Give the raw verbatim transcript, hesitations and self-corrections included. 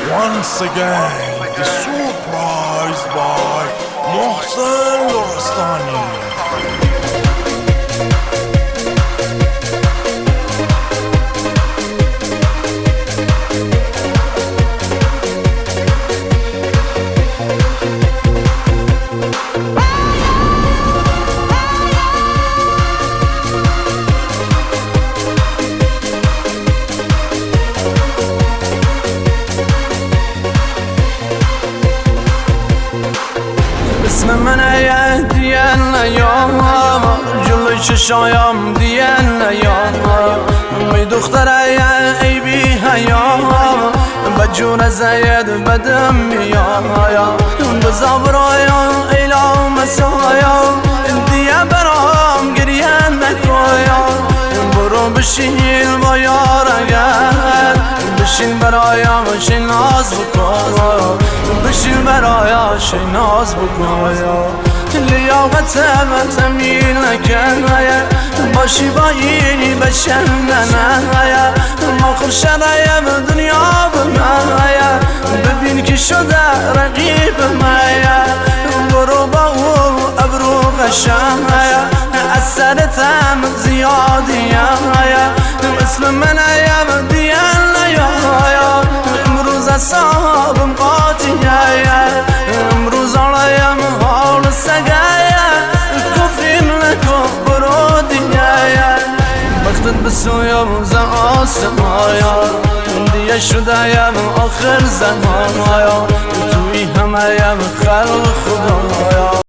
Once again, the surprise by Mohsen Lorastani. اسم منه دیان نیام جلوی چشایم دیان نیام می دختره ای بی حیام بجون زید بدم میایم بزا برایم ایلا مسایم دیه برام گریه نکایم برو بشین با یارگر بشین برایم شی ناز بکن بشین برایم شی ناز بکن لیاقتم تمیل نکن باشی با اینی بشندن ما خورشدیم دنیا بمن ببین که شده رقیب من برو با او ابرو قشم از سرتم زیادیم اسم من ایم دیان نیایم امروز اصابم قاطیم امروز آرایم حال سگایم کفریم نکن برو دیگایم وقتت بسویم ز آسمایم دیگه شدهیم آخر زمانایم توی همهیم خلق خدایم